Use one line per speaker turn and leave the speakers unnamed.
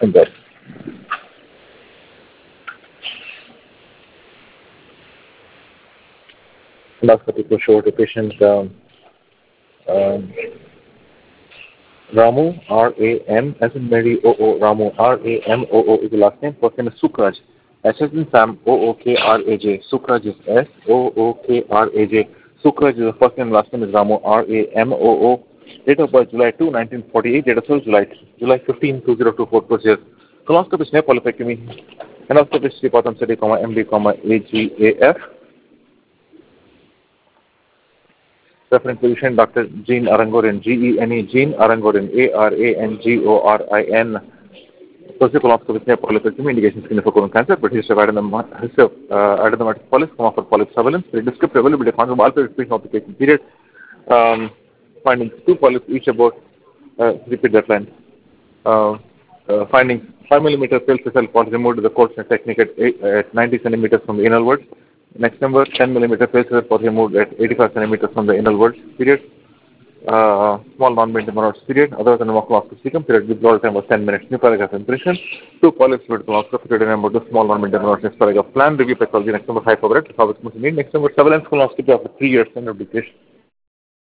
in that. Endoscopy to show the patient Ramu, R-A-M, as in Mary, O-O, Ramu, R-A-M-O-O is the last name. First name is Sukraj. S as in Sam, O-O-K-R-A-J. Sukraj is S-O-O-K-R-A-J. Sukraj is the first name, last name is Ramu, R-A-M-O-O. Date of birth, July 2, 1948. Date of birth, July 15, 2024. Procedure. Colonoscopy, snap polypectomy. Endoscopy, bottom city, MD, A-G-A-F. Reference physician, Dr. Jean Arangorin, G-E-N-E, Jean Arangorin, A-R-A-N-G-O-R-I-N. Colonoscopy, snap polypectomy, indications skin for colon cancer, but history of adenoma polyps, come for polyp surveillance, descriptive availability of control, alpha repeat application period, findings 2 polyps each about, repeat that line. Findings 5 millimeter cell to cell pot removed with the Courtney technique at 90 centimeters from the inner word. Next number 10 millimeter cell to cell pot removed at 85 centimeters from the inner word. Period. Small non-bending monoids period. Other than coloscopy period. The blood time was 10 minutes. New paragraph impression. 2 polyps with coloscopy period. Remember the small non-bending monoids. Next paragraph plan review pathology. Next number 5 for it. Next number surveillance coloscopy after 3 years standard application.